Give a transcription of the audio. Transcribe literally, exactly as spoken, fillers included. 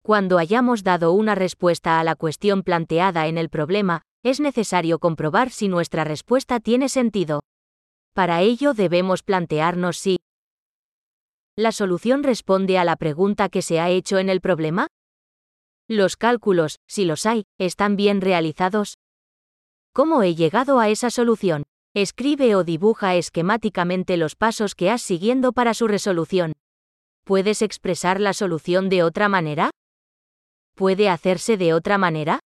Cuando hayamos dado una respuesta a la cuestión planteada en el problema, es necesario comprobar si nuestra respuesta tiene sentido. Para ello debemos plantearnos si ¿la solución responde a la pregunta que se ha hecho en el problema? ¿Los cálculos, si los hay, están bien realizados? ¿Cómo he llegado a esa solución? Escribe o dibuja esquemáticamente los pasos que has siguiendo para su resolución. ¿Puedes expresar la solución de otra manera? ¿Puede hacerse de otra manera?